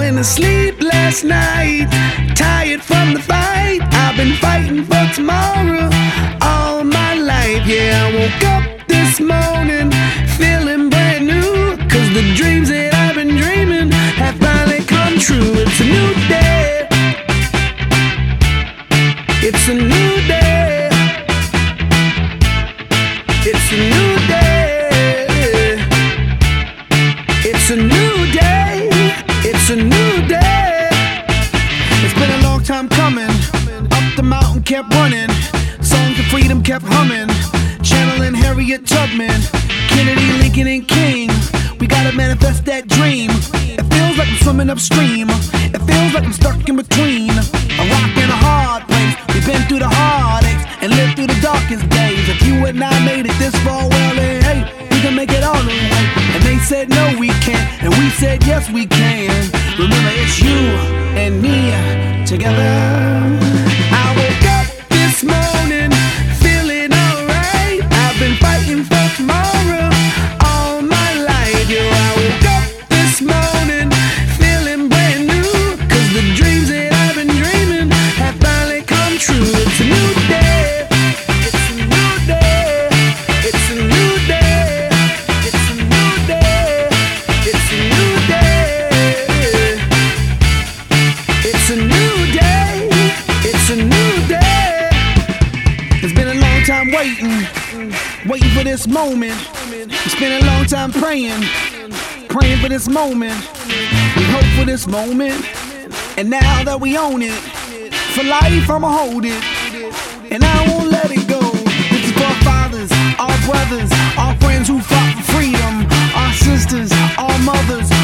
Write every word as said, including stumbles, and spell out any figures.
went to sleep last night, tired from the fight. I've been fighting for tomorrow all my life. Yeah, I woke up this morning feeling brand new, 'cause the dreams that I've been dreaming have finally come true. It's a new day. It's a new day. It's a new day. It's a new day. It's a new day. It's been a long time coming. Up the mountain kept running. Songs of freedom kept humming. Channeling Harriet Tubman, Kennedy, Lincoln, and King. We gotta manifest that dream. It feels like I'm swimming upstream. It feels like I'm stuck in between a rock and a hard place. We've been through the heartaches and lived through the darkest days. If you and I made it this far, well then hey, we can make it all the way. And they said no we can't, and we said yes we can. Remember, it's you and me together. I woke up this morning feeling alright. I've been fighting for tomorrow all my life. Yeah, I woke up this morning feeling brand new, 'cause the dreams that I've been dreaming have finally come true. It's a new day. It's a new day. It's a new day. It's a new day. It's a new day. It's a new day. It's a new day. It's been a long time waiting, waiting for this moment. We spent a long time praying, praying for this moment. We hope for this moment, and now that we own it, for life I'ma hold it, and I won't let it go. This is for our fathers, our brothers, our friends who fought for freedom, our sisters, our mothers,